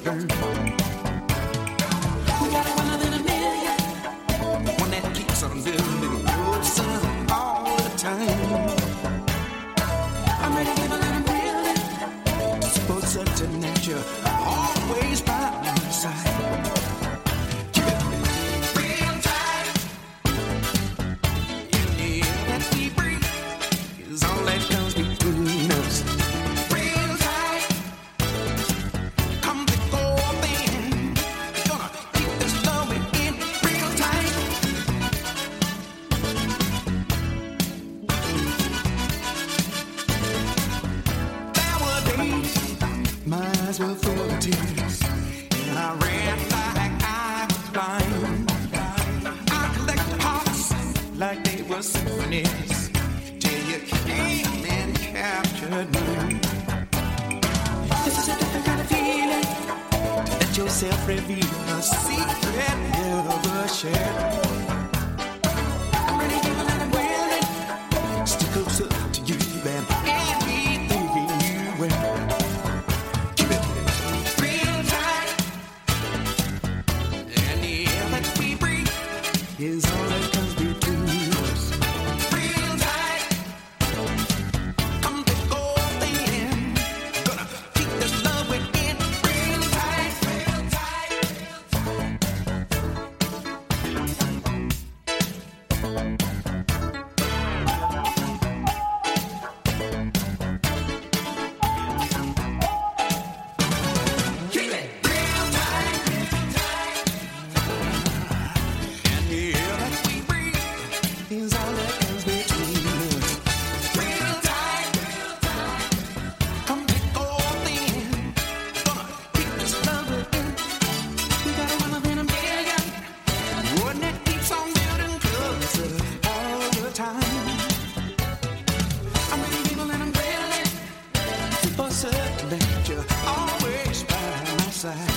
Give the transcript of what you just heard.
burn. We got one in a million, one that keeps on living closer all the time. I'm ready to give a little really, for certain that you're always by my side. Keep it real tight. In the air that we breathe is all that comes between us. Real tight. Come before then. Gonna keep this love in real tight. There were days my eyes were full of tears, and I ran like I was blind. I collected hearts like they were symphonies, till you came and captured me. This is a different kind of feeling, to let yourself reveal a secret never shared. I'm ready to give a little willing, stick closer to you and anything you wear. Keep it real tight, and the air that we breathe is all that comes between us. Real tight, come to go in. Gonna keep this love within. Real tight, real tight, real keep it real tight, and the air that we breathe is all that comes between us. Real tight, come to go in. Gonna keep this love within. We got one in a million, one that keeps on building closer all the time. I'm ready to give a little really, for certain that you're always by my side.